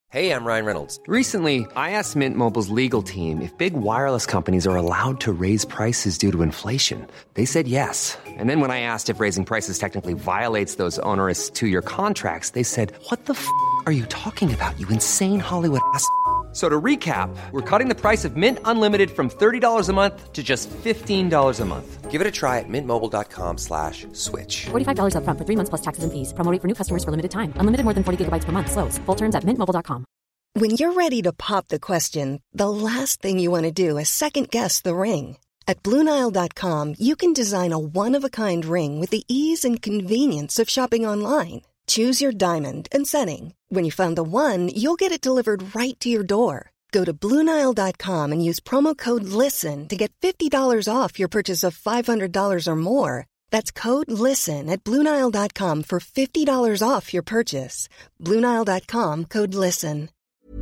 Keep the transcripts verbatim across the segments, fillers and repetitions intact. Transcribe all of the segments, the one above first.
Hey, I'm Ryan Reynolds. Recently, I asked Mint Mobile's legal team if big wireless companies are allowed to raise prices due to inflation. They said yes. And then when I asked if raising prices technically violates those onerous two-year contracts, they said, what the f*** are you talking about, you insane Hollywood ass f- So to recap, we're cutting the price of Mint Unlimited from thirty dollars a month to just fifteen dollars a month. Give it a try at mintmobile.com slash switch. forty-five dollars up front for three months plus taxes and fees. Promo rate for new customers for limited time. Unlimited more than forty gigabytes per month. Slows full terms at mint mobile dot com. When you're ready to pop the question, the last thing you want to do is second-guess the ring. At Blue Nile dot com, you can design a one-of-a-kind ring with the ease and convenience of shopping online. Choose your diamond and setting. When you find the one, you'll get it delivered right to your door. Go to Blue Nile dot com and use promo code LISTEN to get fifty dollars off your purchase of five hundred dollars or more. That's code LISTEN at Blue Nile dot com for fifty dollars off your purchase. Blue Nile dot com, code LISTEN.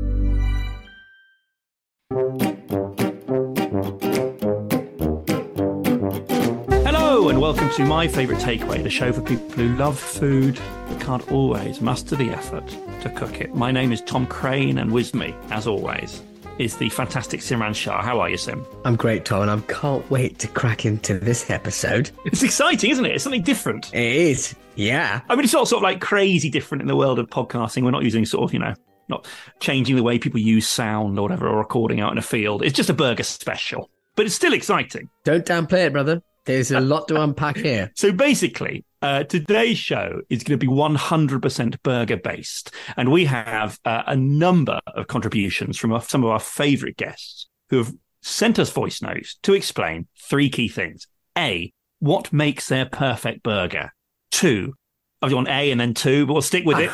Hello and welcome to My Favourite Takeaway, the show for people who love food but can't always muster the effort to cook it. My name is Tom Crane, and with me, as always, is the fantastic Simran Shah. How are you, Sim? I'm great, Tom, and I can't wait to crack into this episode. It's exciting, isn't it? It's something different. It is, yeah. I mean, it's not sort of like crazy different in the world of podcasting. We're not using sort of, you know, not changing the way people use sound or whatever, or recording out in a field. It's just a burger special, but it's still exciting. Don't downplay it, brother. There's a lot to unpack here. So basically, uh, today's show is going to be one hundred percent burger-based, and we have uh, a number of contributions from our, some of our favourite guests who have sent us voice notes to explain three key things. A, what makes their perfect burger? Two, I want A and then two, but we'll stick with it.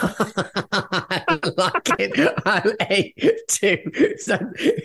I like it. I'll A, two. So,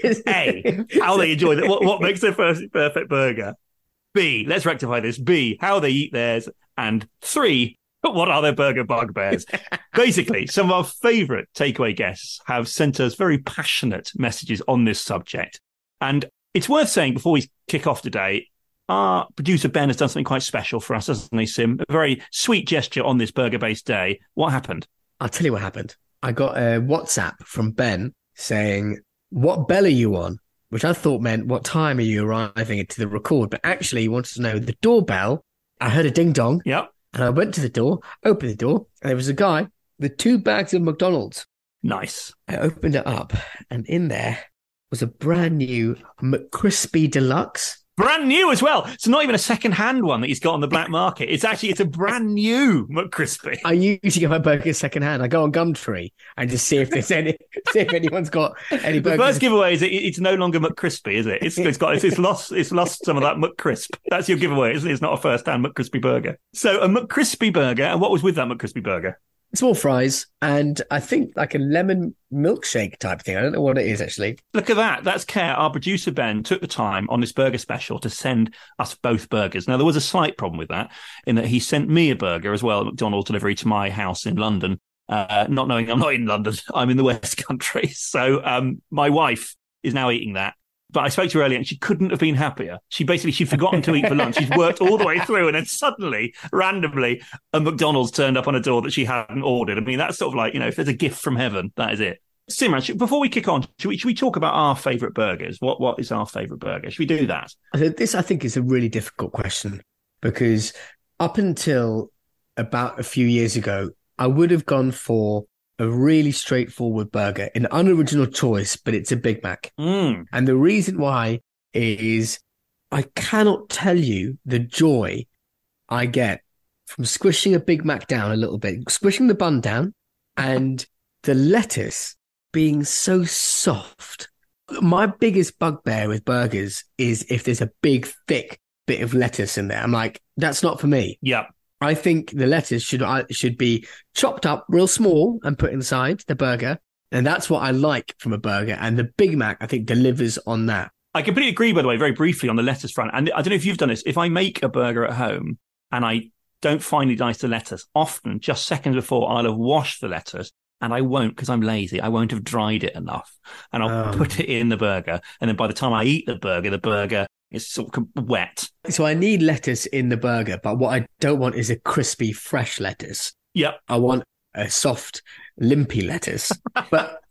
A, how they enjoy it. What, what makes their first perfect burger? B, let's rectify this. B, how they eat theirs. And three, what are their burger bugbears? Basically, some of our favourite takeaway guests have sent us very passionate messages on this subject. And it's worth saying before we kick off today, our producer Ben has done something quite special for us, hasn't he, Sim? A very sweet gesture on this burger-based day. What happened? I'll tell you what happened. I got a WhatsApp from Ben saying, what bell are you on? Which I thought meant, what time are you arriving to the record? But actually, he wanted to know the doorbell. I heard a ding-dong. Yep. And I went to the door, opened the door, and there was a guy with two bags of McDonald's. Nice. I opened it up, and in there was a brand new McCrispy Deluxe. Brand new as well. It's not even a second-hand one that he's got on the black market. It's actually, it's a brand new McCrispy. I usually get my burgers second-hand. I go on Gumtree and just see if there's any, see if anyone's got any burgers. The first giveaway is it, it's no longer McCrispy, is it? It's, it's got, it's, it's lost, it's lost some of that McCrisp. That's your giveaway, isn't it? It's not a first-hand McCrispy burger. So a McCrispy burger, and what was with that McCrispy burger? Small fries, and I think like a lemon milkshake type thing. I don't know what it is, actually. Look at that. That's care. Our producer, Ben, took the time on this burger special to send us both burgers. Now, there was a slight problem with that, in that he sent me a burger as well, McDonald's delivery to my house in London, uh, not knowing I'm not in London. I'm in the West Country. So um, my wife is now eating that. But I spoke to her earlier and she couldn't have been happier. She basically, she'd forgotten to eat for lunch. She's worked all the way through, and then suddenly, randomly, a McDonald's turned up on a door that she hadn't ordered. I mean, that's sort of like, you know, if there's a gift from heaven, that is it. Simran, before we kick on, should we, should we talk about our favourite burgers? What What is our favourite burger? Should we do that? This, I think, is a really difficult question, because up until about a few years ago, I would have gone for a really straightforward burger, an unoriginal choice, but it's a Big Mac. Mm. And the reason why is I cannot tell you the joy I get from squishing a Big Mac down a little bit, squishing the bun down, and the lettuce being so soft. My biggest bugbear with burgers is if there's a big, thick bit of lettuce in there. I'm like, that's not for me. Yeah. I think the lettuce should should be chopped up real small and put inside the burger. And that's what I like from a burger. And the Big Mac, I think, delivers on that. I completely agree, by the way, very briefly on the lettuce front. And I don't know if you've done this. If I make a burger at home and I don't finely dice the lettuce, often just seconds before I'll have washed the lettuce, and I won't because I'm lazy. I won't have dried it enough. And I'll Oh. put it in the burger. And then by the time I eat the burger, the burger is sort of wet. So I need lettuce in the burger, but what I don't want is a crispy, fresh lettuce. Yep. I want a soft, limpy lettuce. But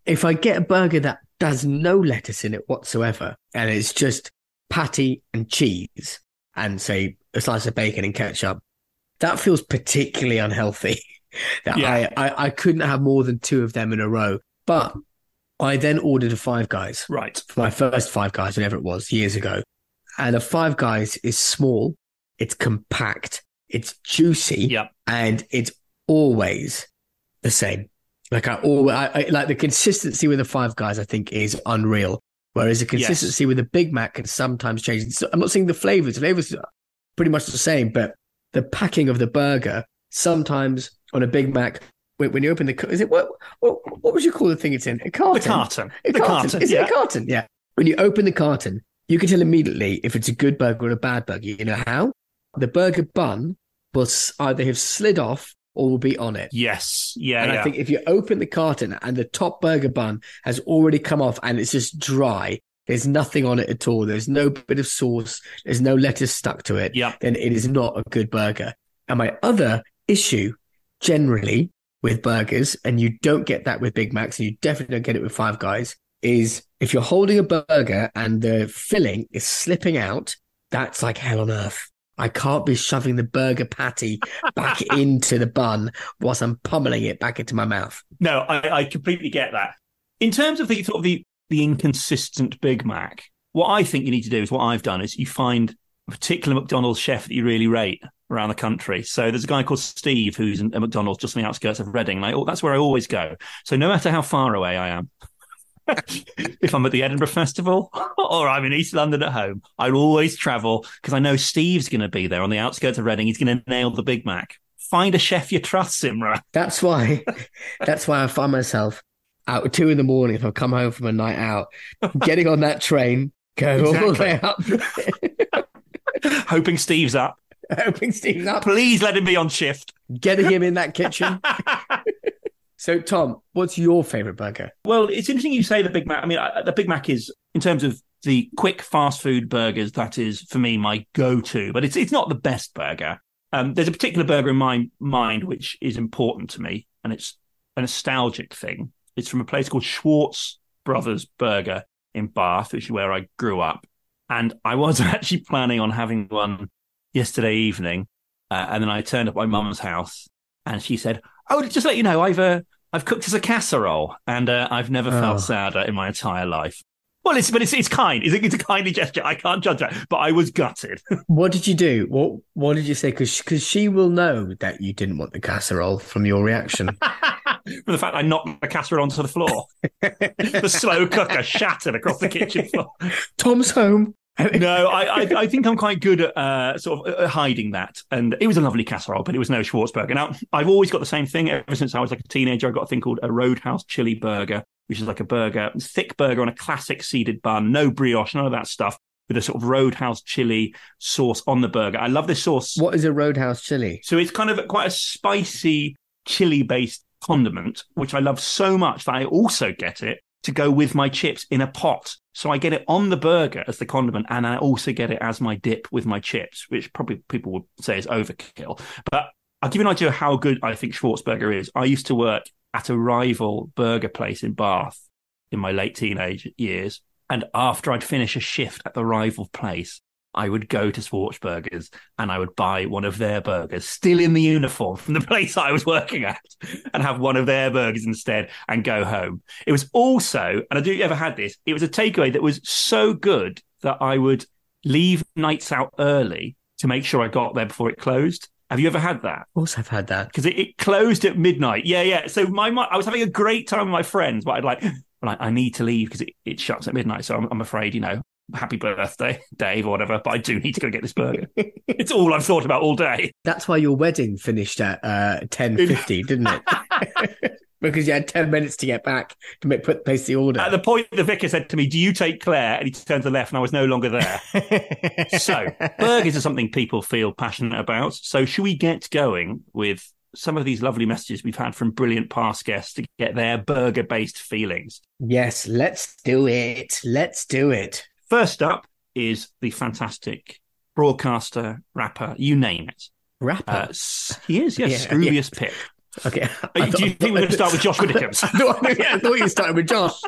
if I get a burger that does no lettuce in it whatsoever, and it's just patty and cheese and say a slice of bacon and ketchup, that feels particularly unhealthy. that Yeah. I, I, I couldn't have more than two of them in a row. But I then ordered a Five Guys. Right. For my first Five Guys, whenever it was, years ago. And a Five Guys is small, it's compact, it's juicy, Yep. and it's always the same. Like I always, I, I, like the consistency with the Five Guys, I think is unreal. Whereas the consistency Yes. with the Big Mac can sometimes change. So I'm not saying the flavors, the flavors are pretty much the same, but the packing of the burger, sometimes on a Big Mac, when, when you open the, is it, what, what, what would you call the thing it's in? A carton. The carton. A the carton. carton. Is yeah. it a carton? Yeah. When you open the carton, you can tell immediately if it's a good burger or a bad burger. You know how? The burger bun will s- either have slid off or will be on it. Yes. Yeah. And yeah. I think if you open the carton and the top burger bun has already come off and it's just dry, there's nothing on it at all, there's no bit of sauce, there's no lettuce stuck to it, Yep. then it is not a good burger. And my other issue generally with burgers, and you don't get that with Big Macs, and you definitely don't get it with Five Guys, is if you're holding a burger and the filling is slipping out, that's like hell on earth. I can't be shoving the burger patty back into the bun whilst I'm pummeling it back into my mouth. No, I, I completely get that. In terms of the sort of the, the inconsistent Big Mac, what I think you need to do is what I've done is you find a particular McDonald's chef that you really rate around the country. So there's a guy called Steve who's in a McDonald's just on the outskirts of Reading. And I, oh, that's where I always go. So no matter how far away I am, if I'm at the Edinburgh Festival or I'm in East London at home, I'll always travel because I know Steve's going to be there on the outskirts of Reading. He's going to nail the Big Mac. Find a chef you trust, Simran. That's why, that's why I find myself out at two in the morning if I come home from a night out, getting on that train, going all the way up, Hoping Steve's up. hoping Steve's up, Please let him be on shift. getting him in that kitchen. So, Tom, what's your favorite burger? Well, it's interesting you say the Big Mac. I mean, I, the Big Mac is, in terms of the quick fast food burgers, that is, for me, my go-to. But it's it's not the best burger. Um, there's a particular burger in my mind which is important to me, and it's a nostalgic thing. It's from a place called Schwartz Brothers Burger in Bath, which is where I grew up. And I was actually planning on having one yesterday evening. Uh, and then I turned up at my mum's house and she said, oh, just let you know, I've uh, I've cooked as a casserole and uh, I've never Oh. felt sadder in my entire life. Well, it's but it's it's kind. It's a, it's a kindly gesture. I can't judge that, but I was gutted. What did you do? What What did you say? Because because she will know that you didn't want the casserole from your reaction. For the fact I knocked the casserole onto the floor. The slow cooker shattered across the kitchen floor. Tom's home. No, I, I I think I'm quite good at uh, sort of uh, hiding that. And it was a lovely casserole, but it was no Schwarzburger. Now, I've always got the same thing. Ever since I was like a teenager, I got a thing called a Roadhouse chili burger, which is like a burger, thick burger on a classic seeded bun, no brioche, none of that stuff, with a sort of Roadhouse chili sauce on the burger. I love this sauce. What is a Roadhouse chili? So it's kind of quite a spicy chili-based condiment, which I love so much that I also get it to go with my chips in a pot. So I get it on the burger as the condiment, and I also get it as my dip with my chips, which probably people would say is overkill. But I'll give you an idea of how good I think Schwarzburger is. I used to work at a rival burger place in Bath in my late teenage years. And after I'd finish a shift at the rival place, I would go to Schwarzburgers and I would buy one of their burgers, still in the uniform from the place I was working at, and have one of their burgers instead and go home. It was also, and I do you ever had this, it was a takeaway that was so good that I would leave nights out early to make sure I got there before it closed. Have you ever had that? Of course, I've had that. Because it, it closed at midnight. Yeah, yeah. So my, my I was having a great time with my friends, but I'd like, like I need to leave because it, it shuts at midnight. So I'm, I'm afraid, you know, happy birthday, Dave, or whatever. But I do need to go get this burger. It's all I've thought about all day. That's why your wedding finished at uh, ten fifty, didn't it? Because you had ten minutes to get back to make, put place the order. At the point, the vicar said to me, "Do you take Claire?" And he turned to the left, and I was no longer there. So burgers are something people feel passionate about. So should we get going with some of these lovely messages we've had from brilliant past guests to get their burger-based feelings? Yes, let's do it. Let's do it. First up is the fantastic broadcaster, rapper, you name it. Rapper. Uh, s- he is, yes, Yeah, Scroobius Pip. Okay. I Do you think we're going to start with Josh Widdicombe's? I thought, I thought you started with Josh.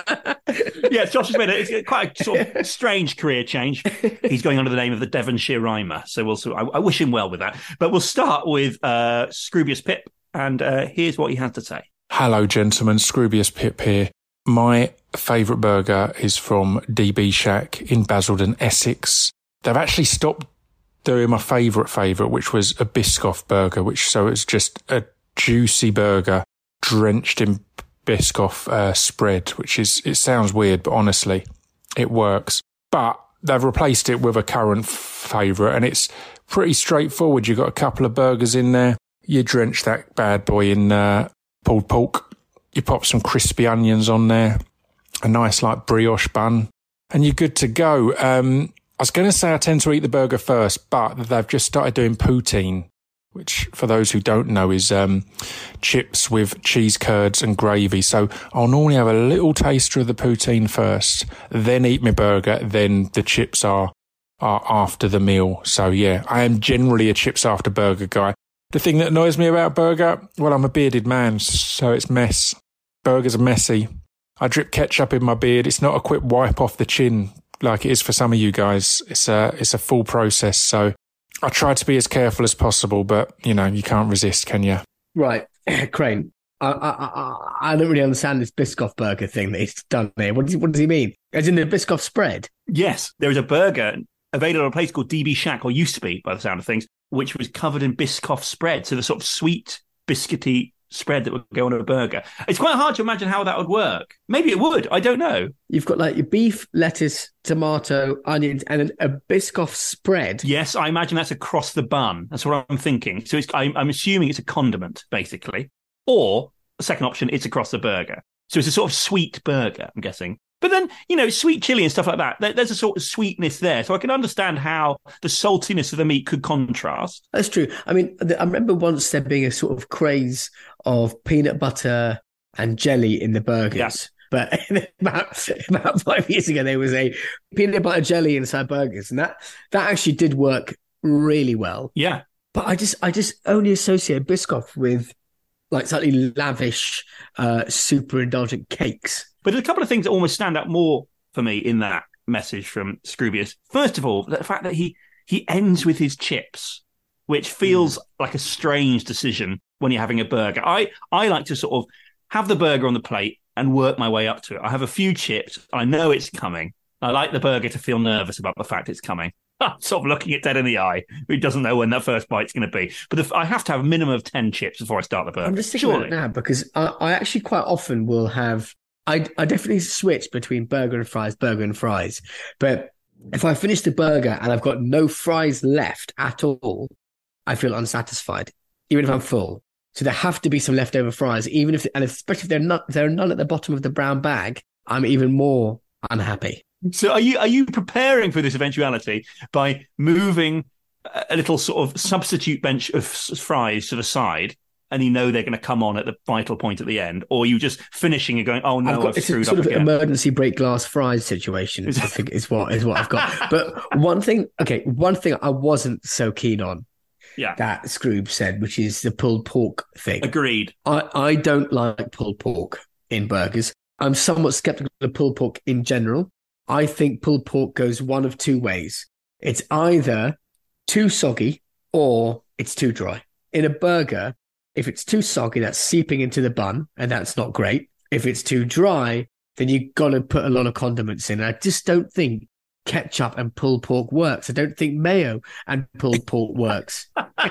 Yeah, Josh has made a, it's quite a sort of strange career change. He's going under the name of the Devonshire Rhymer, so we'll. So I, I wish him well with that. But we'll start with uh, Scroobius Pip, and uh, here's what he has to say. Hello, gentlemen. Scroobius Pip here. My favourite burger is from D B Shack in Basildon, Essex. They've actually stopped doing my favourite favourite, which was a Biscoff burger, which so it's just a juicy burger drenched in Biscoff uh, spread, which is, it sounds weird, but honestly, it works. But they've replaced it with a current favourite, and it's pretty straightforward. You've got a couple of burgers in there. You drench that bad boy in uh, pulled pork. You pop some crispy onions on there, a nice like brioche bun, and you're good to go. Um, I was going to say I tend to eat the burger first, but they've just started doing poutine, which, for those who don't know, is um, chips with cheese curds and gravy. So I'll normally have a little taster of the poutine first, then eat my burger, then the chips are, are after the meal. So yeah, I am generally a chips after burger guy. The thing that annoys me about burger, well, I'm a bearded man, so it's mess. Burgers are messy. I drip ketchup in my beard. It's not a quick wipe off the chin like it is for some of you guys. It's a, it's a full process, so I try to be as careful as possible, but, you know, you can't resist, can you? Right. Crane, I, I, I, I don't really understand this Biscoff burger thing that he's done there. What does, he, what does he mean? As in the Biscoff spread? Yes, there is a burger available at a place called D B Shack, or used to be, by the sound of things, which was covered in Biscoff spread. So the sort of sweet, biscuity spread that would go on a burger. It's quite hard to imagine how that would work. Maybe it would. I don't know. You've got like your beef, lettuce, tomato, onions, and then a Biscoff spread. Yes, I imagine that's across the bun. That's what I'm thinking. So it's, I'm, I'm assuming it's a condiment, basically. Or, the second option, it's across the burger. So it's a sort of sweet burger, I'm guessing. But then, you know, sweet chili and stuff like that, there's a sort of sweetness there. So I can understand how the saltiness of the meat could contrast. That's true. I mean, I remember once there being a sort of craze of peanut butter and jelly in the burgers. Yeah. But about, about five years ago, there was a peanut butter jelly inside burgers. And that, that actually did work really well. Yeah. But I just I just only associate Biscoff with like slightly lavish, uh, super indulgent cakes. But there's a couple of things that almost stand out more for me in that message from Scroobius. First of all, the fact that he he ends with his chips, which feels mm. like a strange decision when you're having a burger. I, I like to sort of have the burger on the plate and work my way up to it. I have a few chips. I know it's coming. I like the burger to feel nervous about the fact it's coming. Sort of looking it dead in the eye. Who doesn't know when that first bite's going to be? But if, I have to have a minimum of ten chips before I start the burger. I'm just thinking about it now because I, I actually quite often will have... I, I definitely switch between burger and fries, burger and fries. But if I finish the burger and I've got no fries left at all, I feel unsatisfied, even if I'm full. So there have to be some leftover fries, even if, and especially if they're not, there are none at the bottom of the brown bag, I'm even more unhappy. So are you are you preparing for this eventuality by moving a little sort of substitute bench of fries to the side? And you know they're going to come on at the vital point at the end, or are you just finishing and going, "Oh no, I've, got, I've it's screwed a sort up of again." Emergency break glass fries situation. I think is what is what I've got. But one thing, okay, one thing I wasn't so keen on, yeah, that Scroob said, which is the pulled pork thing. Agreed. I I don't like pulled pork in burgers. I'm somewhat skeptical of pulled pork in general. I think pulled pork goes one of two ways. It's either too soggy or it's too dry. In a burger, if it's too soggy, that's seeping into the bun, and that's not great. If it's too dry, then you've got to put a lot of condiments in. I just don't think ketchup and pulled pork works. I don't think mayo and pulled pork works.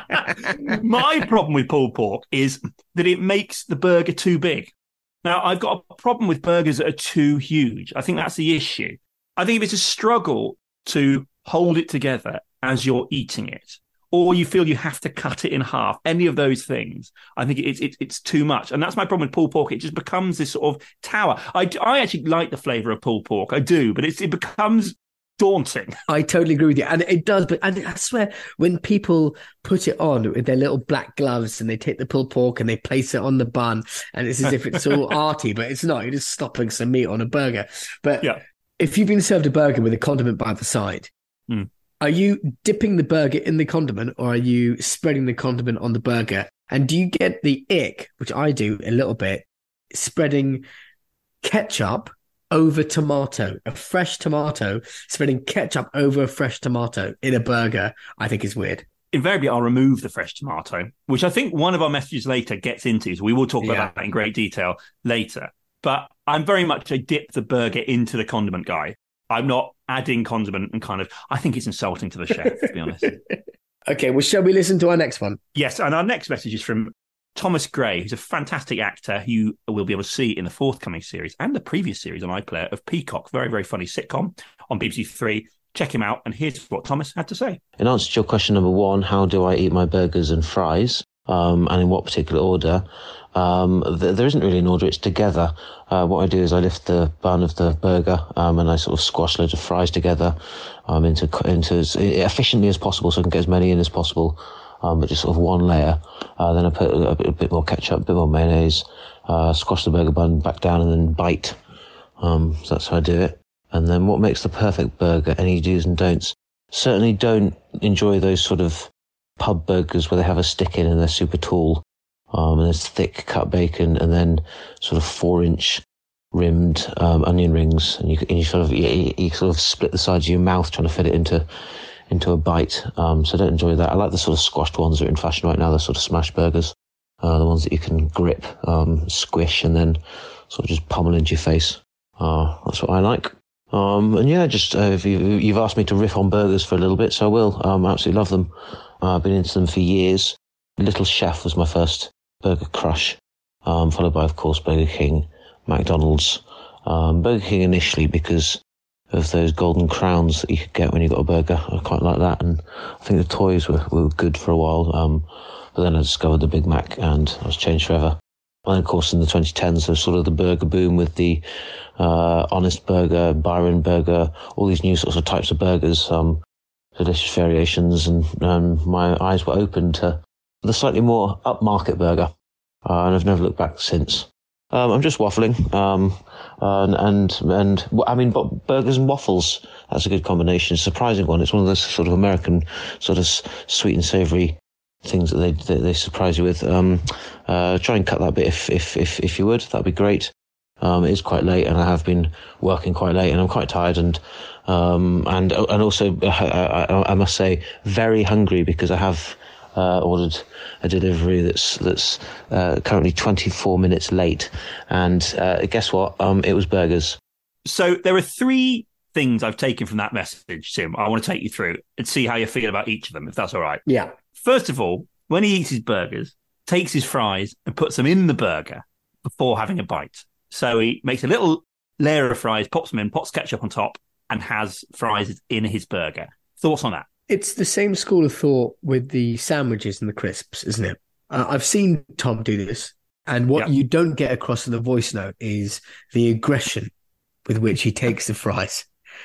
My problem with pulled pork is that it makes the burger too big. Now, I've got a problem with burgers that are too huge. I think that's the issue. I think if it's a struggle to hold it together as you're eating it, or you feel you have to cut it in half, any of those things, I think it's it's it's too much. And that's my problem with pulled pork. It just becomes this sort of tower. I, I actually like the flavour of pulled pork. I do, but it's, it becomes daunting. I totally agree with you. And it does. But and I swear, when people put it on with their little black gloves and they take the pulled pork and they place it on the bun, and it's as if it's all arty, but it's not. You're just stopping some meat on a burger. But yeah. If you've been served a burger with a condiment by the side, mm. are you dipping the burger in the condiment, or are you spreading the condiment on the burger And do you get the ick, which I do a little bit, spreading ketchup over tomato, a fresh tomato, spreading ketchup over a fresh tomato in a burger, I think is weird. Invariably, I'll remove the fresh tomato, which I think one of our messages later gets into. So we will talk about Yeah. that in great detail later. But I'm very much a dip the burger into the condiment guy. I'm not adding condiment and kind of, I think it's insulting to the chef, to be honest. Okay, well, shall we listen to our next one? Yes, and our next message is from Thomas Gray, who's a fantastic actor who we'll be able to see in the forthcoming series and the previous series on iPlayer of Peacock. Very, very funny sitcom on B B C Three. Check him out, and here's what Thomas had to say. In answer to your question number one, how do I eat my burgers and fries, um, and in what particular order? Um, th- there isn't really an order, it's together. Uh, what I do is I lift the bun of the burger um, and I sort of squash loads of fries together um, into into as efficiently as possible so I can get as many in as possible, um, but just sort of one layer. Uh, then I put a, a, bit, a bit more ketchup, a bit more mayonnaise, uh, squash the burger bun back down and then bite. Um, so that's how I do it. And then what makes the perfect burger? Any do's and don'ts? Certainly don't enjoy those sort of pub burgers where they have a stick in and they're super tall. Um, and there's thick cut bacon and then sort of four inch rimmed um, onion rings. And you, and you sort of you, you sort of split the sides of your mouth trying to fit it into into a bite. Um, so don't enjoy that. I like the sort of squashed ones that are in fashion right now, the sort of smash burgers. Uh, the ones that you can grip, um, squish, and then sort of just pummel into your face. Uh, that's what I like. Um, and yeah, just uh, if you, you've asked me to riff on burgers for a little bit, so I will. Um, I absolutely love them. Uh, I've been into them for years. Little Chef was my first burger crush, um, followed by, of course, Burger King, McDonald's. Um, Burger King initially because of those golden crowns that you could get when you got a burger. I quite like that, and I think the toys were, were good for a while. Um, but then I discovered the Big Mac, and I was changed forever. And of course, in the twenty tens, there was sort of the burger boom with the uh, Honest Burger, Byron Burger, all these new sorts of types of burgers, um, delicious variations, and um, my eyes were open to the slightly more upmarket burger, uh, and I've never looked back since. Um, I'm just waffling, um, and, and, and, I mean, but burgers and waffles, that's a good combination, it's a surprising one. It's one of those sort of American sort of sweet and savoury things that they, they, they surprise you with. Um, uh, try and cut that bit if, if, if, if you would, that'd be great. Um, it is quite late, and I have been working quite late, and I'm quite tired, and, um, and, and also, uh, I, I must say, very hungry because I have, Uh, ordered a delivery that's that's uh, currently twenty-four minutes late, and uh, guess what? Um, it was burgers. So there are three things I've taken from that message, Tim. I want to take you through and see how you feel about each of them, if that's all right. Yeah. First of all, when he eats his burgers, takes his fries and puts them in the burger before having a bite. So he makes a little layer of fries, pops them in, pots ketchup on top, and has fries in his burger. Thoughts on that? It's the same school of thought with the sandwiches and the crisps, isn't it? Uh, I've seen Tom do this. And what Yeah. you don't get across in the voice note is the aggression with which he takes the fries,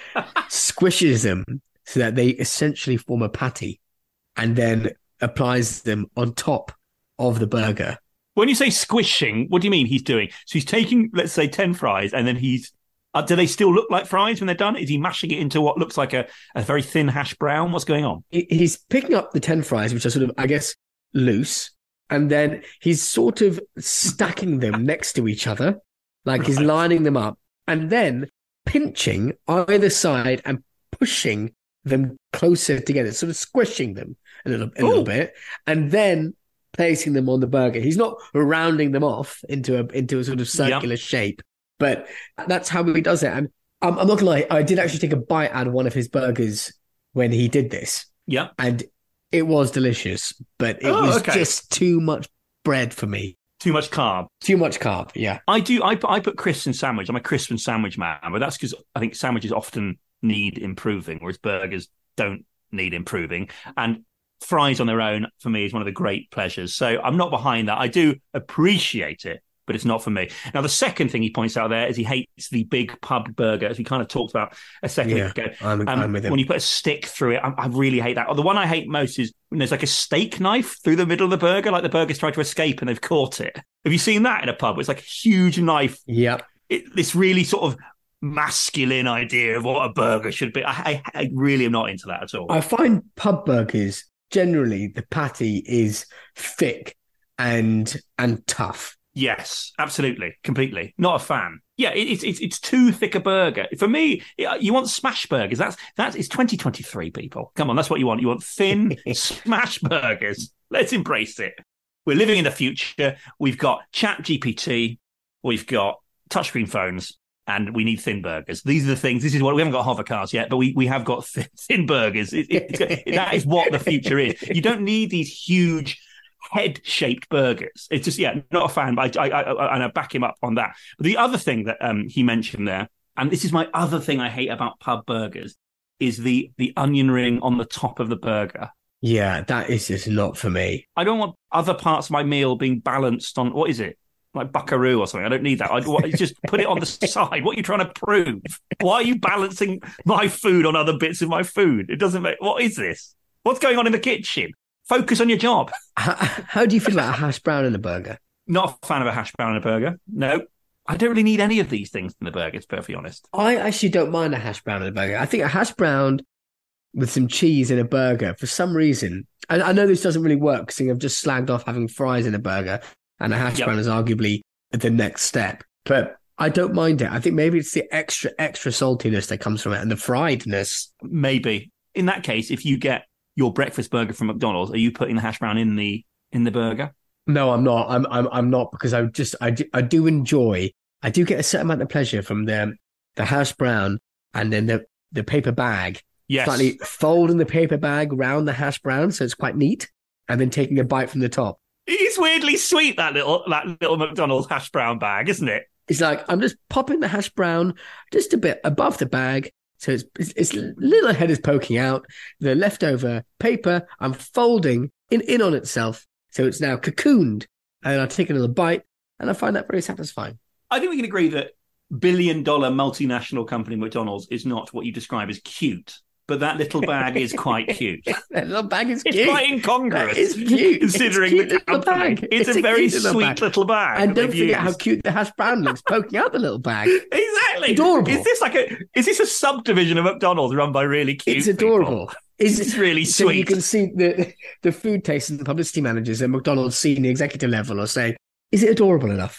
squishes them so that they essentially form a patty, and then applies them on top of the burger. When you say squishing, what do you mean he's doing? So he's taking, let's say, ten fries, and then he's Uh, do they still look like fries when they're done? Is he mashing it into what looks like a, a very thin hash brown? What's going on? He- He's picking up the ten fries, which are sort of, I guess, loose, and then he's sort of stacking them next to each other, like he's Right. lining them up, and then pinching either side and pushing them closer together, sort of squishing them a little, a little Ooh. bit, and then placing them on the burger. He's not rounding them off into a into a sort of circular shape. But that's how he does it. And I'm, I'm not gonna lie, I did actually take a bite out of one of his burgers when he did this. Yeah. And it was delicious, but it Oh, was okay. just too much bread for me. Too much carb. Too much carb, yeah. I do. I put, I put crisps in sandwich. I'm a crisp and sandwich man, but that's because I think sandwiches often need improving, whereas burgers don't need improving. And fries on their own, for me, is one of the great pleasures. So I'm not behind that. I do appreciate it, but it's not for me. Now, the second thing he points out there is he hates the big pub burger, as we kind of talked about a second Yeah, ago. I'm, Um, I'm with him. when you put a stick through it, I, I really hate that. Or the one I hate most is when there's like a steak knife through the middle of the burger, like the burger's tried to escape and they've caught it. Have you seen that in a pub? It's like a huge knife. Yep. It, this really sort of masculine idea of what a burger should be. I, I, I really am not into that at all. I find pub burgers, generally, the patty is thick and and tough. Yes, absolutely, completely. Not a fan. Yeah, it, it's it's it's too thick a burger for me. You want smash burgers? That's that's it's twenty twenty-three. People, come on, that's what you want. You want thin smash burgers. Let's embrace it. We're living in the future. We've got Chat G P T. We've got touchscreen phones, and we need thin burgers. These are the things. This is what we haven't got hover cars yet, but we we have got thin, thin burgers. It, it, that is what the future is. You don't need these huge head-shaped burgers. It's just, yeah, not a fan, but I, I, I, and I back him up on that. But the other thing that um, he mentioned there, and this is my other thing I hate about pub burgers, is the the onion ring on the top of the burger. Yeah, that is just not for me. I don't want other parts of my meal being balanced on, what is it? Like buckaroo or something. I don't need that. I just put it on the side. What are you trying to prove? Why are you balancing my food on other bits of my food? It doesn't make... What is this? What's going on in the kitchen? Focus on your job. How, how do you feel about a hash brown in a burger? Not a fan of a hash brown in a burger. No. I don't really need any of these things in the burger, to be perfectly honest. I actually don't mind a hash brown in a burger. I think a hash brown with some cheese in a burger, for some reason, I, I know this doesn't really work because I've just slagged off having fries in a burger, and a hash yep. brown is arguably the next step. But I don't mind it. I think maybe it's the extra, extra saltiness that comes from it and the friedness. Maybe. In that case, if you get your breakfast burger from McDonald's, are you putting the hash brown in the in the burger? No, I'm not. I'm I'm I'm not, because I just I do, I do enjoy. I do get a certain amount of pleasure from the the hash brown and then the the paper bag. Yes. Slightly folding the paper bag around the hash brown so it's quite neat, and then taking a bite from the top. It's weirdly sweet, that little that little McDonald's hash brown bag, isn't it? It's like I'm just popping the hash brown just a bit above the bag. So it's, it's, it's little head is poking out. The leftover paper I'm folding in, in on itself. So it's now cocooned. And I take a little bite, and I find that very satisfying. I think we can agree that billion dollar multinational company McDonald's is not what you describe as cute. But that little bag is quite cute. That little bag is cute. It's quite incongruous. It's cute. Considering it's cute the company. Bag. It's, it's a, a very sweet little bag. little bag. And don't forget used. how cute the hash brown looks poking out the little bag. Exactly. Adorable. Is this like a is this a subdivision of McDonald's run by really cute It's adorable. People? Is it's really so sweet. You can see the the food taste and the publicity managers at McDonald's senior executive level are saying, is it adorable enough?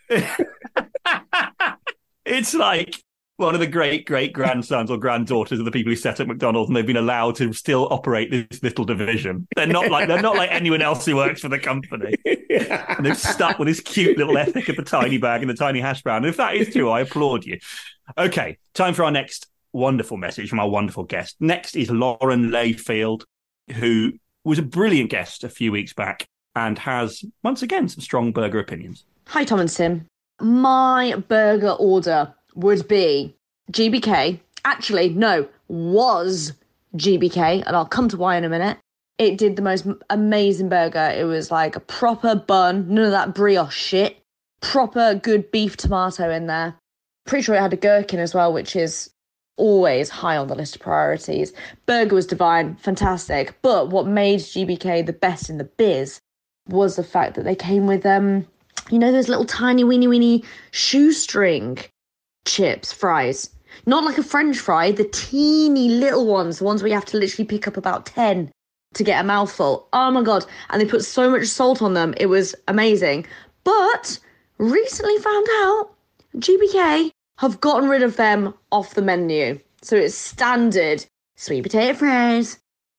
It's like one of the great great grandsons or granddaughters of the people who set up McDonald's, and they've been allowed to still operate this little division. They're not like they're not like anyone else who works for the company. And they've stuck with this cute little ethic of the tiny bag and the tiny hash brown. And if that is true, I applaud you. Okay, time for our next wonderful message from our wonderful guest. Next is Lauren Layfield, who was a brilliant guest a few weeks back and has, once again, some strong burger opinions. Hi, Tom and Tim. My burger order would be G B K. Actually, no, was G B K, and I'll come to why in a minute. It did the most amazing burger. It was like a proper bun, none of that brioche shit. Proper good beef tomato in there. Pretty sure it had a gherkin as well, which is always high on the list of priorities. Burger was divine, fantastic. But what made G B K the best in the biz was the fact that they came with, um, you know, those little tiny weeny weeny shoestring chips, fries. Not like a French fry, the teeny little ones, the ones where you have to literally pick up about ten to get a mouthful. Oh my God. And they put so much salt on them. It was amazing. But recently found out G B K have gotten rid of them off the menu. So it's standard sweet potato fries,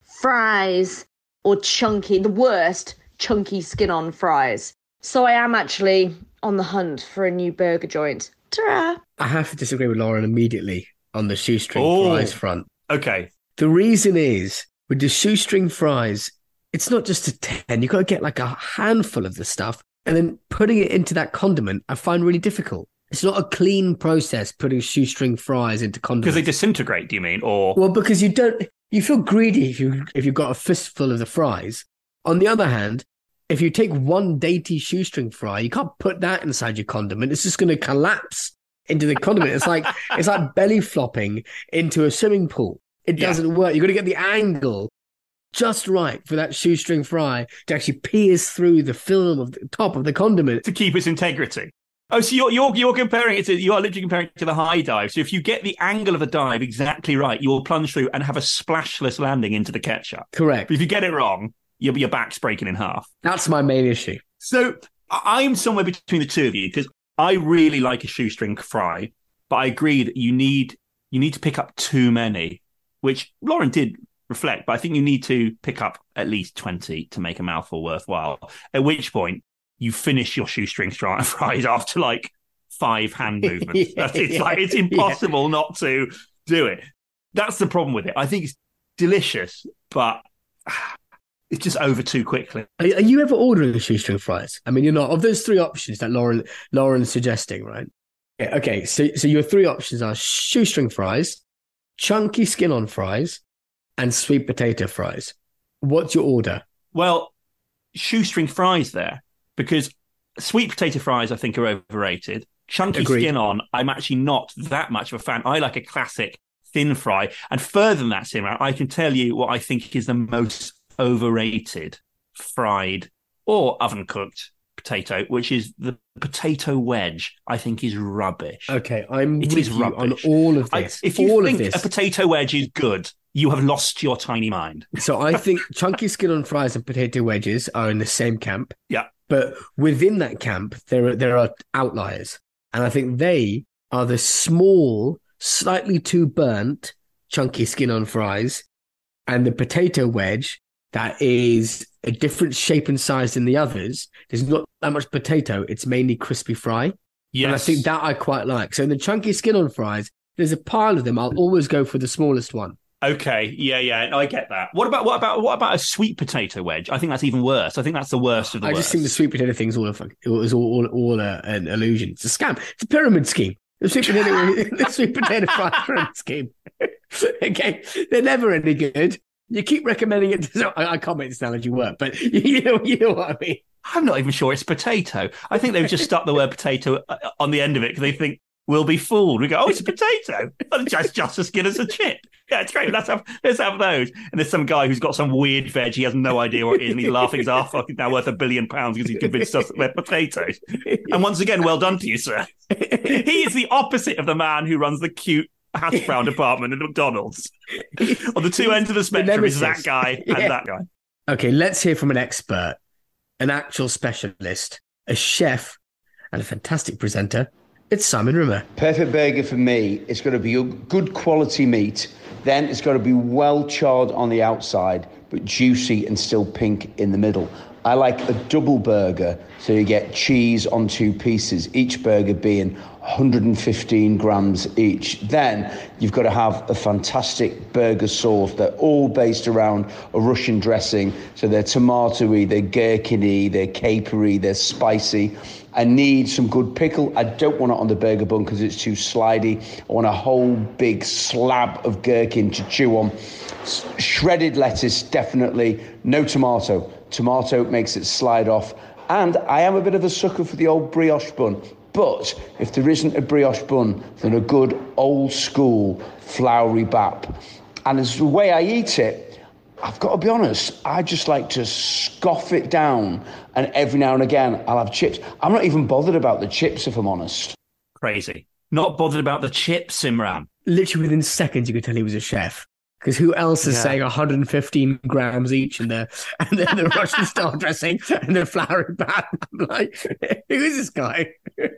fries, or chunky, the worst, chunky skin-on fries. So I am actually on the hunt for a new burger joint. Ta-ra! I have to disagree with Lauren immediately on the shoestring oh, fries front. Okay. The reason is, with the shoestring fries, it's not just a ten. You've got to get like a handful of the stuff, and then putting it into that condiment, I find really difficult. It's not a clean process putting shoestring fries into condiments. Because they disintegrate, do you mean? Or Well, because you don't, you feel greedy if, you, if you've got a fistful of the fries. On the other hand, if you take one dainty shoestring fry, you can't put that inside your condiment. It's just going to collapse into the condiment. It's like it's like belly flopping into a swimming pool. It doesn't yeah. work. You've got to get the angle just right for that shoestring fry to actually pierce through the film of the top of the condiment to keep its integrity. Oh, so you're you're you're comparing it to you're literally comparing it to the high dive. So if you get the angle of the dive exactly right, you will plunge through and have a splashless landing into the ketchup. Correct. But if you get it wrong, your your back's breaking in half. That's my main issue. So I- I'm somewhere between the two of you because I really like a shoestring fry, but I agree that you need you need to pick up too many, which Lauren did reflect, but I think you need to pick up at least twenty to make a mouthful worthwhile, at which point you finish your shoestring fries after like five hand movements. yeah, it's yeah, like it's impossible yeah. not to do it. That's the problem with it. I think it's delicious, but it's just over too quickly. Are, are you ever ordering shoestring fries? I mean, you're not. Of those three options that Lauren Lauren's suggesting, right? Yeah, okay, so so your three options are shoestring fries, chunky skin-on fries, and sweet potato fries. What's your order? Well, shoestring fries there, because sweet potato fries I think are overrated. Chunky Agreed. skin on, I'm actually not that much of a fan. I like a classic thin fry. And further than that, Simran, I can tell you what I think is the most overrated fried or oven-cooked potato, which is the potato wedge. I think is rubbish. Okay, I'm It with is you rubbish. on all of this. I, if you all think of this. a potato wedge is good, you have lost your tiny mind. So I think chunky skin-on fries and potato wedges are in the same camp. Yeah. But within that camp, there are, there are outliers. And I think they are the small, slightly too burnt, chunky skin-on fries and the potato wedge that is a different shape and size than the others. There's not that much potato. It's mainly crispy fry. Yes. And I think that I quite like. So in the chunky skin-on fries, there's a pile of them. I'll always go for the smallest one. Okay, yeah, yeah, no, I get that. What about what about what about a sweet potato wedge? I think that's even worse. I think that's the worst of the I worst. just think the sweet potato thing's all a fuck. It was all all, all a, an illusion. It's a scam. It's a pyramid scheme. The sweet potato, the sweet potato fry pyramid scheme. Okay, they're never any good. You keep recommending it. To, I, I can't make this analogy work, but you know, you know what I mean. I'm not even sure it's potato. I think they've just stuck the word potato on the end of it because they think we'll be fooled. We go, oh, it's a potato. It's just, just as good as a chip. Yeah, it's great. Let's have let's have those. And there's some guy who's got some weird veg. He has no idea what it is, and he's laughing his ass off. He's now worth a billion pounds because he's convinced us that they're potatoes. And once again, well done to you, sir. He is the opposite of the man who runs the cute hash brown department at McDonald's. On the two ends of the spectrum is that guy and Yeah. that guy. Okay, let's hear from an expert, an actual specialist, a chef, and a fantastic presenter. It's Simon Rimmer. Perfect burger for me, it's got to be a good quality meat. Then it's got to be well charred on the outside, but juicy and still pink in the middle. I like a double burger, so you get cheese on two pieces, each burger being one hundred fifteen grams each. Then you've got to have a fantastic burger sauce. They're all based around a Russian dressing, so they're tomatoey, they're gherkiny, they're capery, they're spicy. I need some good pickle. I don't want it on the burger bun because it's too slidey. I want a whole big slab of gherkin to chew on. S- shredded lettuce, definitely. No tomato. Tomato makes it slide off. And I am a bit of a sucker for the old brioche bun. But if there isn't a brioche bun, then a good old school floury bap. And as the way I eat it, I've got to be honest, I just like to scoff it down, and every now and again I'll have chips. I'm not even bothered about the chips, if I'm honest. Crazy. Not bothered about the chips, Simran. Literally within seconds, you could tell he was a chef. Because who else is Yeah. saying one hundred fifteen grams each in the and then the Russian style dressing and the floury bat? I'm like, who is this guy?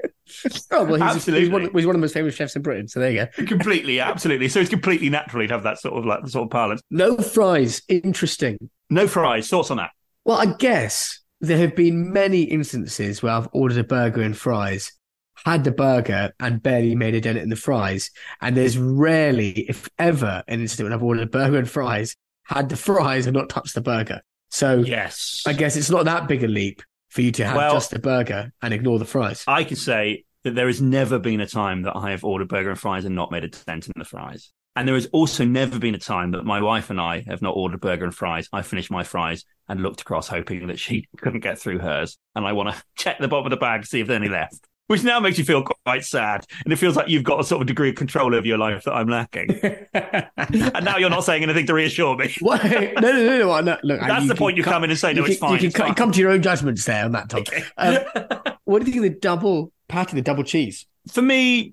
Oh, well, he's, Absolutely. he's, one, he's one of the most famous chefs in Britain. So there you go. Completely, absolutely. So it's completely natural to have that sort of like the sort of balance. No fries. Interesting. No fries. Thoughts on that? Well, I guess there have been many instances where I've ordered a burger and fries, had the burger and barely made a dent in the fries. And there's rarely, if ever, an incident when I've ordered a burger and fries, had the fries and not touched the burger. So Yes. I guess it's not that big a leap for you to have Well- just the burger and ignore the fries. I can say that there has never been a time that I have ordered burger and fries and not made a dent in the fries. And there has also never been a time that my wife and I have not ordered burger and fries. I finished my fries and looked across hoping that she couldn't get through hers. And I want to check the bottom of the bag to see if there's any left. Which now makes you feel quite sad. And it feels like you've got a sort of degree of control over your life that I'm lacking. And now you're not saying anything to reassure me. What? No, no, no, no. no look, That's you the can point you come in and say, no, you it's can, fine. You can it's co- fine. come to your own judgments there on that, Tom. Okay. Um, what do you think of the double patty, the double cheese? For me,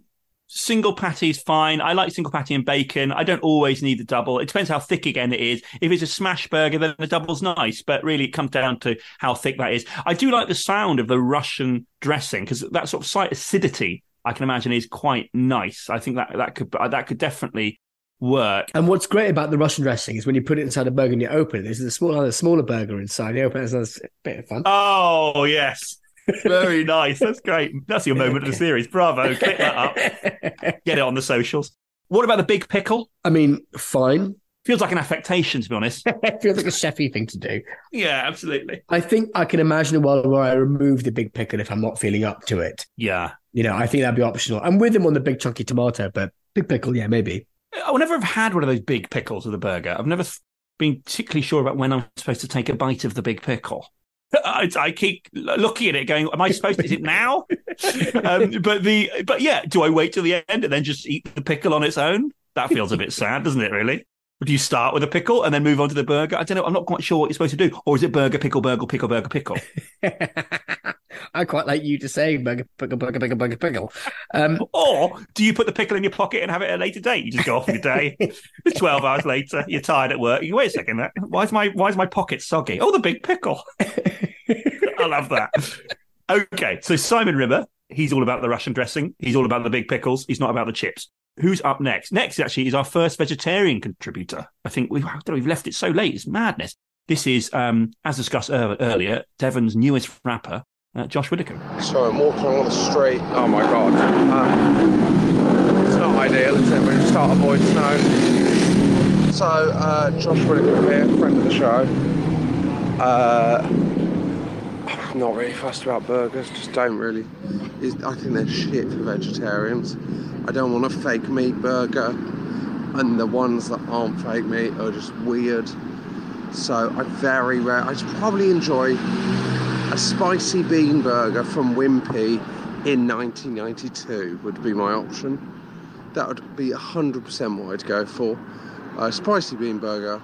Single patty is fine. I like single patty and bacon. I don't always need the double. It depends how thick again it is. If it's a smash burger, then the double's nice. But really, it comes down to how thick that is. I do like the sound of the Russian dressing because that sort of slight acidity, I can imagine, is quite nice. I think that that could that could definitely work. And what's great about the Russian dressing is when you put it inside a burger and you open it, there's a smaller, smaller burger inside. You open it, it's a bit of fun. Oh, yes. Very nice. That's great. That's your moment okay. of the series. Bravo. Click that up. Get it on the socials. What about the big pickle? I mean, fine. Feels like an affectation, to be honest. It feels like a chefy thing to do. Yeah, absolutely. I think I can imagine a world where I remove the big pickle if I'm not feeling up to it. Yeah. You know, I think that'd be optional. I'm with him on the big chunky tomato, but big pickle, yeah, maybe. I've never have had one of those big pickles with a burger. I've never been particularly sure about when I'm supposed to take a bite of the big pickle. I, I keep looking at it going, am I supposed to, is it now? um, but the but yeah, do I wait till the end and then just eat the pickle on its own? That feels a bit sad, doesn't it, really? Or do you start with a pickle and then move on to the burger? I don't know. I'm not quite sure what you're supposed to do. Or is it burger, pickle, burger, pickle, burger, pickle? I quite like you to say burger, pickle, burger, pickle, burger, pickle. Um, or do you put the pickle in your pocket and have it at a later date? You just go off with your day. It's twelve hours later. You're tired at work. You go, wait a second. Why is my why is my pocket soggy? Oh, the big pickle. I love that. Okay, so Simon Rimmer, he's all about the Russian dressing. He's all about the big pickles. He's not about the chips. Who's up next? Next, actually, is our first vegetarian contributor. I think we've, we've left it so late. It's madness. This is, um, as discussed earlier, Devon's newest rapper, uh, Josh Widdicombe. So I'm walking along the street. Oh, my God. Um, it's not ideal, is it, when you start avoiding snow? So, uh, Josh Widdicombe here, friend of the show. Uh... I'm not really fussed about burgers, just don't really. I think they're shit for vegetarians. I don't want a fake meat burger, and the ones that aren't fake meat are just weird. So I very rare. I'd probably enjoy a spicy bean burger from Wimpy in nineteen ninety-two would be my option. That would be one hundred percent what I'd go for. A spicy bean burger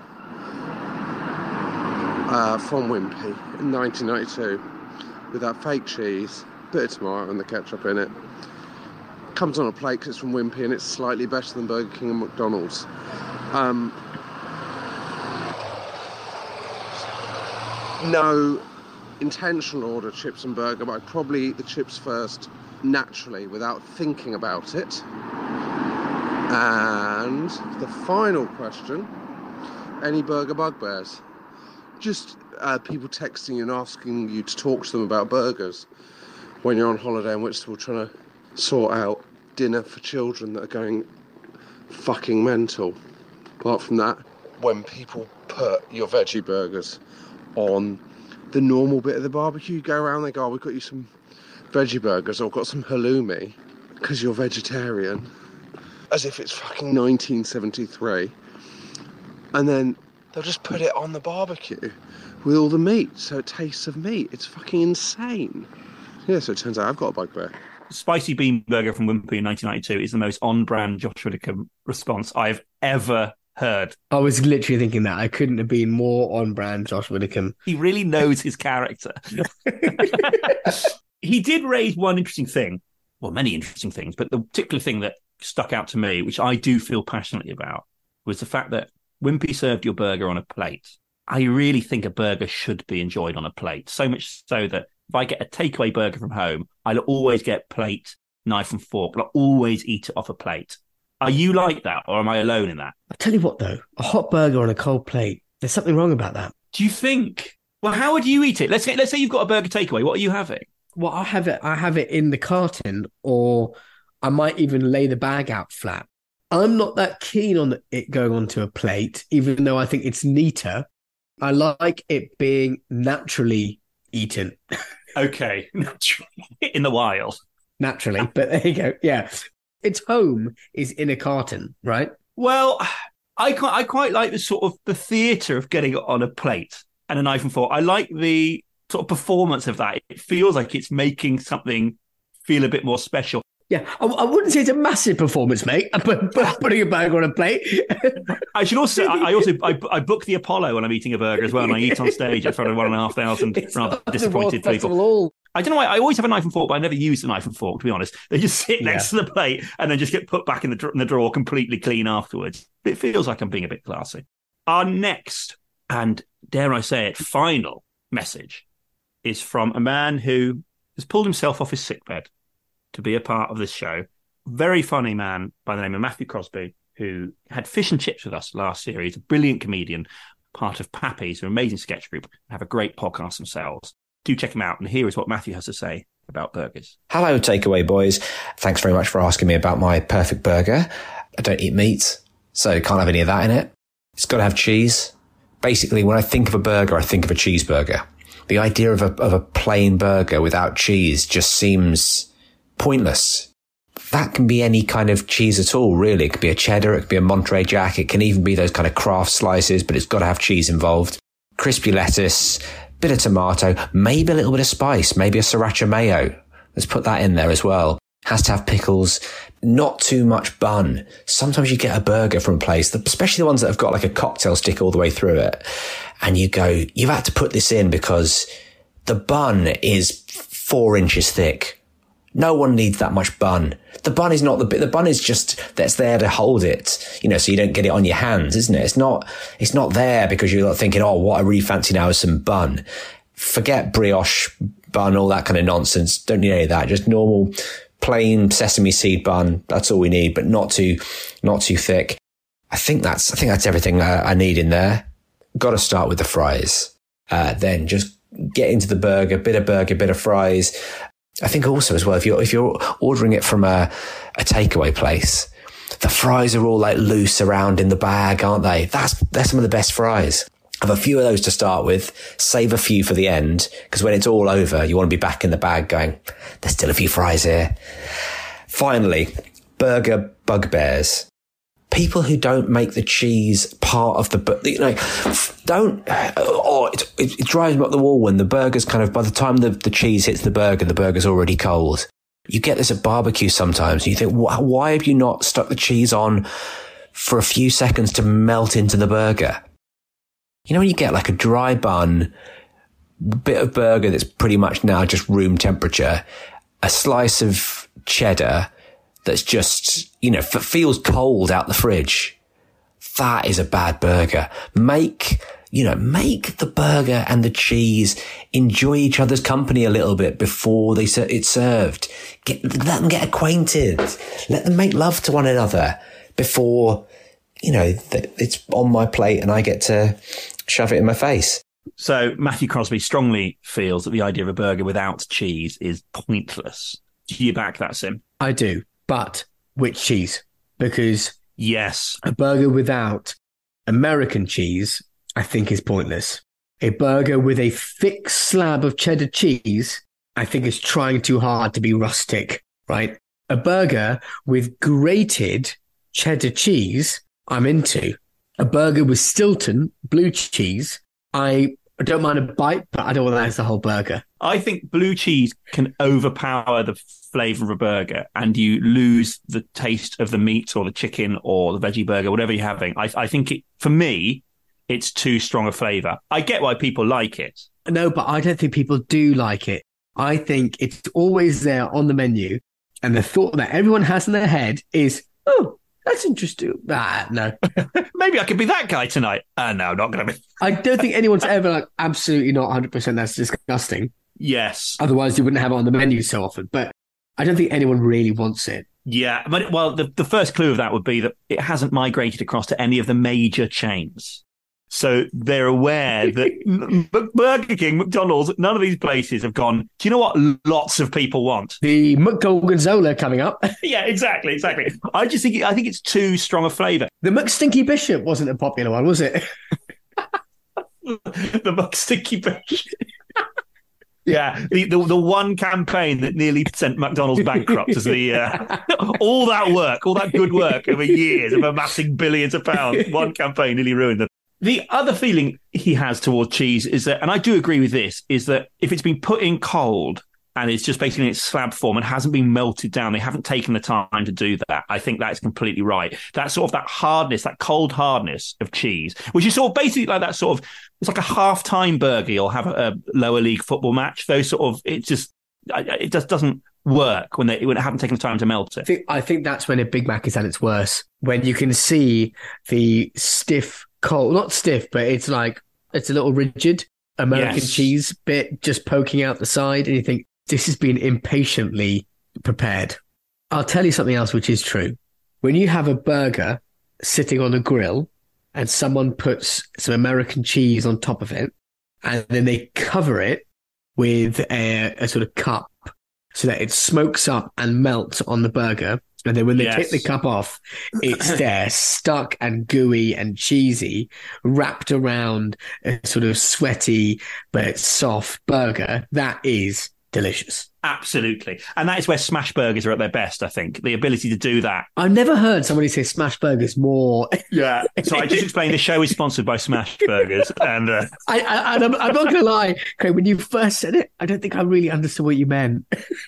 uh, from Wimpy in nineteen ninety-two. With that fake cheese, bit of tomato and the ketchup in it. Comes on a plate because it's from Wimpy and it's slightly better than Burger King and McDonald's. Um, no intentional order chips and burger, but I'd probably eat the chips first naturally without thinking about it. And the final question, any burger bugbears? Just uh, people texting you and asking you to talk to them about burgers when you're on holiday and we're still trying to sort out dinner for children that are going fucking mental. Apart from that, when people put your veggie burgers on the normal bit of the barbecue, you go around, they go, oh, we've got you some veggie burgers, or I've got some halloumi, because you're vegetarian, as if it's fucking nineteen seventy-three. And then they'll just put it on the barbecue with all the meat, so it tastes of meat. It's fucking insane. Yeah, so it turns out I've got a bugbear. Spicy bean burger from Wimpy in nineteen ninety-two is the most on-brand Josh Widdicombe response I've ever heard. I was literally thinking that. I couldn't have been more on-brand Josh Widdicombe. He really knows his character. He did raise one interesting thing, well, many interesting things, but the particular thing that stuck out to me, which I do feel passionately about, was the fact that Wimpy served your burger on a plate. I really think a burger should be enjoyed on a plate, so much so that if I get a takeaway burger from home, I'll always get plate, knife and fork, but I'll always eat it off a plate. Are you like that, or am I alone in that? I'll tell you what, though, a hot burger on a cold plate, there's something wrong about that. Do you think? Well, how would you eat it? Let's say, let's say you've got a burger takeaway. What are you having? Well, I have it. I have it in the carton, or I might even lay the bag out flat. I'm not that keen on it going onto a plate, even though I think it's neater. I like it being naturally eaten. Okay, naturally in the wild, naturally. But there you go. Yeah, its home is in a carton, right? Well, I quite, I quite like the sort of the theatre of getting it on a plate and a knife and fork. I like the sort of performance of that. It feels like it's making something feel a bit more special. Yeah, I, I wouldn't say it's a massive performance, mate, but, but putting a burger on a plate. I should also, I, I also, I, I book the Apollo when I'm eating a burger as well, and I eat on stage in front of one and a half thousand rather disappointed people. I don't know why. I always have a knife and fork, but I never use the knife and fork, to be honest. They just sit next Yeah. to the plate and then just get put back in the, dr- in the drawer completely clean afterwards. It feels like I'm being a bit classy. Our next, and dare I say it, final message is from a man who has pulled himself off his sickbed to be a part of this show. Very funny man by the name of Matthew Crosby, who had fish and chips with us last year. He's a brilliant comedian, part of Pappy's, an amazing sketch group, have a great podcast themselves. Do check him out. And here is what Matthew has to say about burgers. Hello, Takeaway Boys. Thanks very much for asking me about my perfect burger. I don't eat meat, so can't have any of that in it. It's got to have cheese. Basically, when I think of a burger, I think of a cheeseburger. The idea of a, of a plain burger without cheese just seems pointless. That can be any kind of cheese at all, really. It could be a cheddar, it could be a Monterey Jack, it can even be those kind of Kraft slices, but it's got to have cheese involved. Crispy lettuce, bit of tomato, maybe a little bit of spice, maybe a sriracha mayo. Let's put that in there as well. Has to have pickles, not too much bun. Sometimes you get a burger from a place, especially the ones that have got like a cocktail stick all the way through it. And you go, you've had to put this in because the bun is four inches thick. No one needs that much bun. The bun is not the bit, the bun is just, that's there to hold it, you know, so you don't get it on your hands, isn't it? It's not, it's not there because you're not thinking, oh, what I really fancy now is some bun. Forget brioche bun, all that kind of nonsense. Don't need any of that. Just normal, plain sesame seed bun. That's all we need, but not too, not too thick. I think that's, I think that's everything I, I need in there. Got to start with the fries. Uh, then just get into the burger, bit of burger, bit of fries. I think also as well, if you're, if you're ordering it from a, a takeaway place, the fries are all like loose around in the bag, aren't they? That's, they're some of the best fries. Have a few of those to start with, save a few for the end, because when it's all over, you want to be back in the bag going, there's still a few fries here. Finally, burger bugbears. People who don't make the cheese part of the, you know, don't, oh, it, it, it drives me up the wall when the burger's kind of, by the time the, the cheese hits the burger, the burger's already cold. You get this at barbecue sometimes. And you think, why have you not stuck the cheese on for a few seconds to melt into the burger? You know, when you get like a dry bun, bit of burger that's pretty much now just room temperature, a slice of cheddar that's just, you know, f- feels cold out the fridge. That is a bad burger. Make, you know, make the burger and the cheese enjoy each other's company a little bit before they ser- it's served. Get, let them get acquainted. Let them make love to one another before, you know, th- it's on my plate and I get to shove it in my face. So Matthew Crosby strongly feels that the idea of a burger without cheese is pointless. Do you back that, Sim? I do. But which cheese? Because yes, a burger without American cheese, I think, is pointless. A burger with a thick slab of cheddar cheese, I think, is trying too hard to be rustic, right? A burger with grated cheddar cheese, I'm into. A burger with Stilton blue cheese, I don't mind a bite, but I don't want that as the whole burger. I think blue cheese can overpower the flavour of a burger and you lose the taste of the meat or the chicken or the veggie burger, whatever you're having. I, I think, it, for me, it's too strong a flavour. I get why people like it. No, but I don't think people do like it. I think it's always there on the menu. And the thought that everyone has in their head is, oh, that's interesting. Ah, no. Maybe I could be that guy tonight. Uh, no, not going to be. I don't think anyone's ever like, absolutely not one hundred percent that's disgusting. Yes. Otherwise, you wouldn't have it on the menu so often. But I don't think anyone really wants it. Yeah. But, well, the, the first clue of that would be that it hasn't migrated across to any of the major chains. So they're aware that Burger King, McDonald's, none of these places have gone, do you know what lots of people want? The McGorgonzola coming up. Yeah, exactly, exactly. I just think, I think it's too strong a flavour. The McStinky Bishop wasn't a popular one, was it? The McStinky Bishop. Yeah, the, the the one campaign that nearly sent McDonald's bankrupt is the uh, all that work, all that good work over years of amassing billions of pounds. One campaign nearly ruined them. The other feeling he has towards cheese is that, and I do agree with this, is that if it's been put in cold and it's just basically in its slab form and hasn't been melted down, they haven't taken the time to do that. I think that's completely right. That sort of that hardness, that cold hardness of cheese, which is sort of basically like that sort of, it's like a half-time burger you'll have at a lower league football match. Those sort of, it's just it just doesn't work when they when it haven't taken the time to melt it. I think, I think that's when a Big Mac is at its worst, when you can see the stiff cold, not stiff, but it's like, it's a little rigid American Yes. cheese bit just poking out the side, and you think, this has been impatiently prepared. I'll tell you something else which is true. When you have a burger sitting on a grill and someone puts some American cheese on top of it, and then they cover it with a, a sort of cup so that it smokes up and melts on the burger. And then when they Yes. take the cup off, it's there stuck and gooey and cheesy, wrapped around a sort of sweaty but soft burger. That is delicious. Absolutely. And that is where smash burgers are at their best, I think. The ability to do that. I've never heard somebody say smash burgers more. Yeah. So I just explained the show is sponsored by Smash Burgers. And uh... I, I, and I'm, I'm not going to lie, Craig, when you first said it, I don't think I really understood what you meant.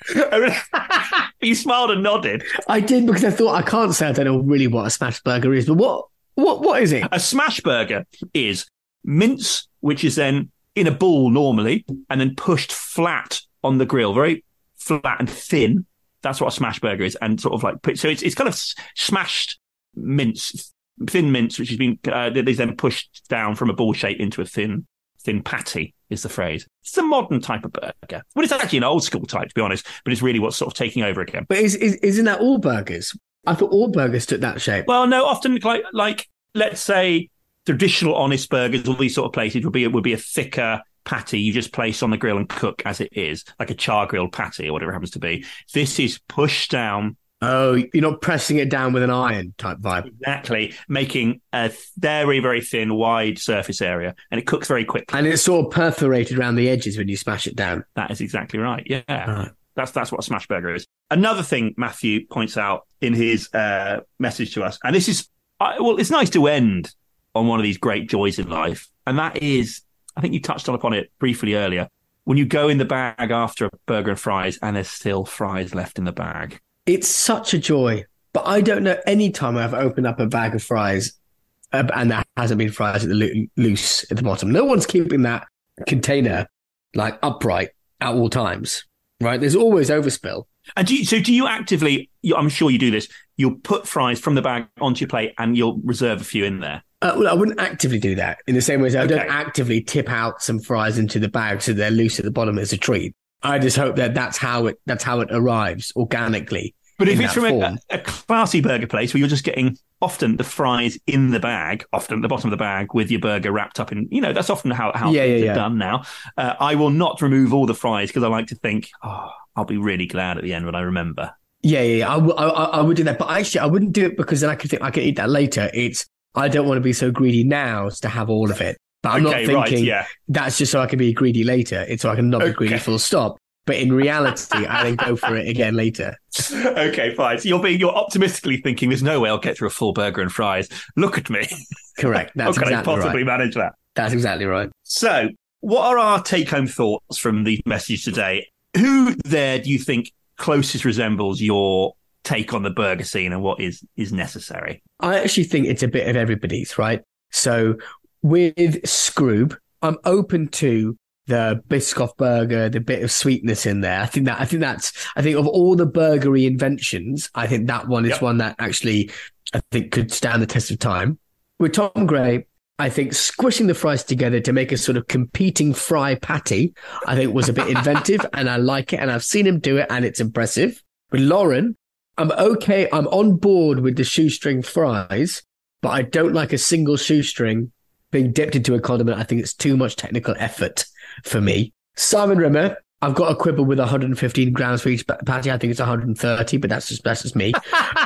You smiled and nodded. I did, because I thought, I can't say I don't know really what a smash burger is, but what what what is it? A smash burger is mince, which is then in a ball normally, and then pushed flat on the grill, very flat and thin. That's what a smash burger is, and sort of like so it's it's kind of smashed mince, thin mince, which has been uh, is then pushed down from a ball shape into a thin thin patty. Is the phrase. It's a modern type of burger. Well, it's actually an old school type, to be honest, but it's really what's sort of taking over again. But is, is isn't that all burgers? I thought all burgers took that shape. Well, no, often like like let's say traditional honest burgers, all these sort of places would be would be a thicker patty you just place on the grill and cook as it is, like a char grilled patty or whatever it happens to be. This is pushed down. Oh, you're not pressing it down with an iron type vibe. Exactly, making a very, very thin, wide surface area, and it cooks very quickly. And it's sort of perforated around the edges when you smash it down. That is exactly right. Yeah, right. that's that's what a smash burger is. Another thing Matthew points out in his uh, message to us, and this is I, well, it's nice to end on one of these great joys in life, and that is, I think you touched on upon it briefly earlier, when you go in the bag after a burger and fries, and there's still fries left in the bag. It's such a joy, but I don't know any time I've opened up a bag of fries uh, and there hasn't been fries at the lo- loose at the bottom. No one's keeping that container like upright at all times, right? There's always overspill. And do you, so do you actively, you, I'm sure you do this, you'll put fries from the bag onto your plate and you'll reserve a few in there? Uh, well, I wouldn't actively do that in the same way as I Okay. don't actively tip out some fries into the bag so they're loose at the bottom as a treat. I just hope that that's how it that's how it arrives organically. But if in it's that from a, form. a classy burger place where you're just getting often the fries in the bag, often at the bottom of the bag with your burger wrapped up in, you know, that's often how, how Yeah, things yeah, are yeah. done now. Uh, I will not remove all the fries because I like to think, oh, I'll be really glad at the end when I remember. Yeah, yeah, yeah. I, w- I, I I would do that, but actually, I wouldn't do it because then I could think I could eat that later. It's I don't want to be so greedy now as to have all of it. But I'm Okay, not right, thinking yeah. that's just so I can be greedy later. It's so I can not be greedy Okay. full stop. But in reality, I then go for it again later. Okay, fine. So you're being, you're optimistically thinking there's no way I'll get through a full burger and fries. Look at me. Correct. That's How can exactly I possibly right. manage that? That's exactly right. So what are our take-home thoughts from the message today? Who there do you think closest resembles your take on the burger scene and what is is necessary? I actually think it's a bit of everybody's, right? So with Scroob, I'm open to the Biscoff burger, the bit of sweetness in there. I think that I think that's I think of all the burgery inventions, I think that one is Yep. one that actually I think could stand the test of time. With Tom Gray, I think squishing the fries together to make a sort of competing fry patty, I think was a bit inventive and I like it and I've seen him do it and it's impressive. With Lauren, I'm okay. I'm on board with the shoestring fries, but I don't like a single shoestring being dipped into a condiment. I think it's too much technical effort for me. Simon Rimmer, I've got a quibble with one hundred fifteen grams for each patty. I think it's one hundred thirty, but that's just that's just me.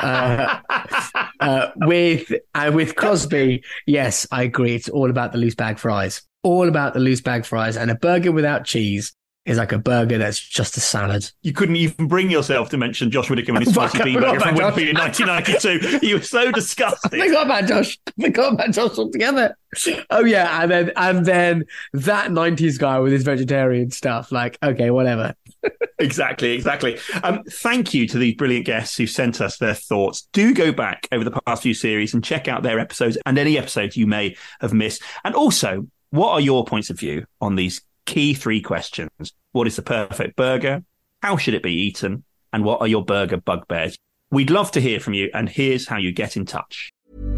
uh, uh, with uh, with Crosby, yes, I agree. It's all about the loose bag fries. All about the loose bag fries, and a burger without cheese is like a burger that's just a salad. You couldn't even bring yourself to mention Josh Whittaker and his spicy Fuck, I bean forgot burger from about Wimpy in nineteen ninety-two. You were so I disgusting. forgot about Josh. I forgot about Josh altogether. Oh yeah, and then and then that nineties guy with his vegetarian stuff. Like, okay, whatever. Exactly, exactly. Um, thank you to these brilliant guests who sent us their thoughts. Do go back over the past few series and check out their episodes and any episodes you may have missed. And also, what are your points of view on these key three questions? What is the perfect burger? How should it be eaten? And what are your burger bugbears? We'd love to hear from you, and here's how you get in touch.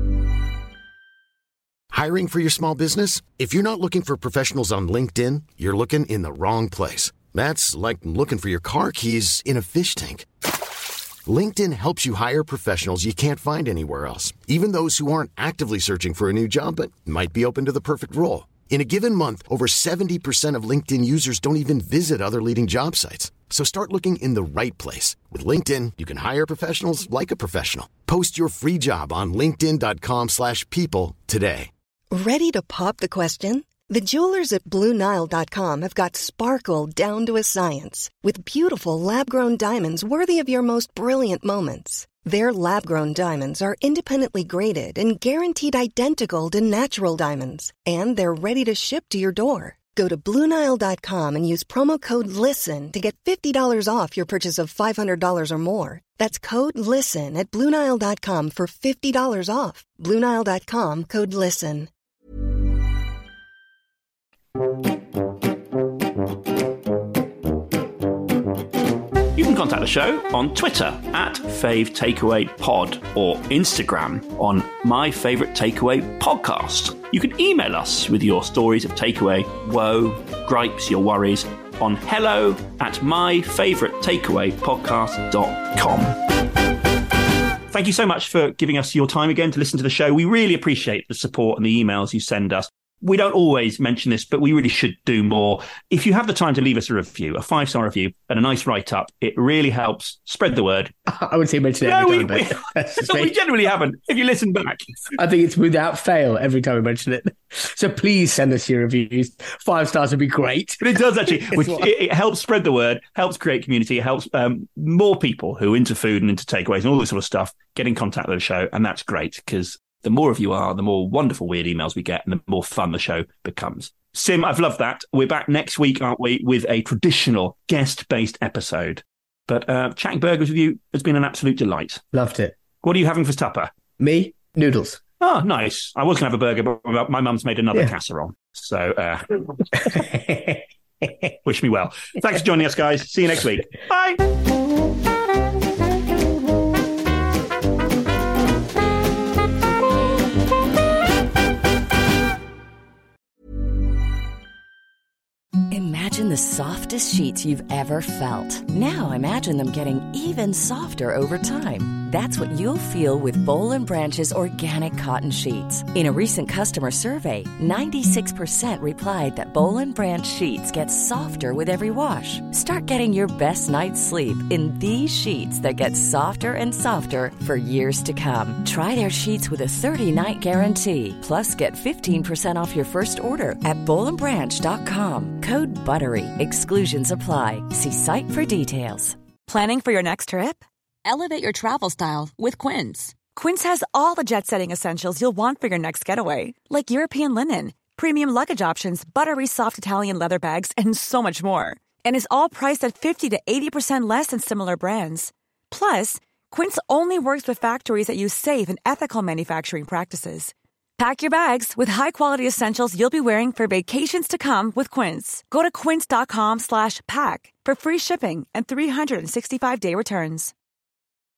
Hiring for your small business? If you're not looking for professionals on LinkedIn, you're looking in the wrong place. That's like looking for your car keys in a fish tank. LinkedIn helps you hire professionals you can't find anywhere else, even those who aren't actively searching for a new job but might be open to the perfect role. In a given month, over seventy percent of LinkedIn users don't even visit other leading job sites. So start looking in the right place. With LinkedIn, you can hire professionals like a professional. Post your free job on linkedin.com slash people today. Ready to pop the question? The jewelers at Blue Nile dot com have got sparkle down to a science with beautiful lab-grown diamonds worthy of your most brilliant moments. Their lab-grown diamonds are independently graded and guaranteed identical to natural diamonds, and they're ready to ship to your door. Go to Blue Nile dot com and use promo code LISTEN to get fifty dollars off your purchase of five hundred dollars or more. That's code LISTEN at Blue Nile dot com for fifty dollars off. Blue Nile dot com, code LISTEN. You can contact the show on Twitter at Fave Takeaway Pod or Instagram on My Favourite Takeaway Podcast. You can email us with your stories of takeaway, woe, gripes, your worries on hello at my favourite takeaway podcast dot com. Thank you so much for giving us your time again to listen to the show. We really appreciate the support and the emails you send us. We don't always mention this, but we really should do more. If you have the time to leave us a review, a five-star review and a nice write-up, it really helps spread the word. I would say mention it no, every we, time. We, no, we generally haven't, if you listen back. I think it's without fail every time we mention it. So please send us your reviews. Five stars would be great. But it does actually. Which, it, it helps spread the word, helps create community, it helps um, more people who are into food and into takeaways and all this sort of stuff get in contact with the show. And that's great because the more of you are, the more wonderful weird emails we get and the more fun the show becomes. Sim, I've loved that. We're back next week, aren't we, with a traditional guest-based episode. But uh, chatting burgers with you has been an absolute delight. Loved it. What are you having for supper? Me? Noodles. Oh, nice. I was going to have a burger, but my mum's made another yeah. casserole. So uh, wish me well. Thanks for joining us, guys. See you next week. Bye. Imagine the softest sheets you've ever felt. Now imagine them getting even softer over time. That's what you'll feel with Boll and Branch's organic cotton sheets. In a recent customer survey, ninety-six percent replied that Boll and Branch sheets get softer with every wash. Start getting your best night's sleep in these sheets that get softer and softer for years to come. Try their sheets with a thirty-night guarantee. Plus, get fifteen percent off your first order at boll and branch dot com. Code BUTTERY. Exclusions apply. See site for details. Planning for your next trip? Elevate your travel style with Quince. Quince has all the jet-setting essentials you'll want for your next getaway, like European linen, premium luggage options, buttery soft Italian leather bags, and so much more. And is all priced at fifty to eighty percent less than similar brands. Plus, Quince only works with factories that use safe and ethical manufacturing practices. Pack your bags with high-quality essentials you'll be wearing for vacations to come with Quince. Go to quince dot com slash pack for free shipping and three sixty-five day returns.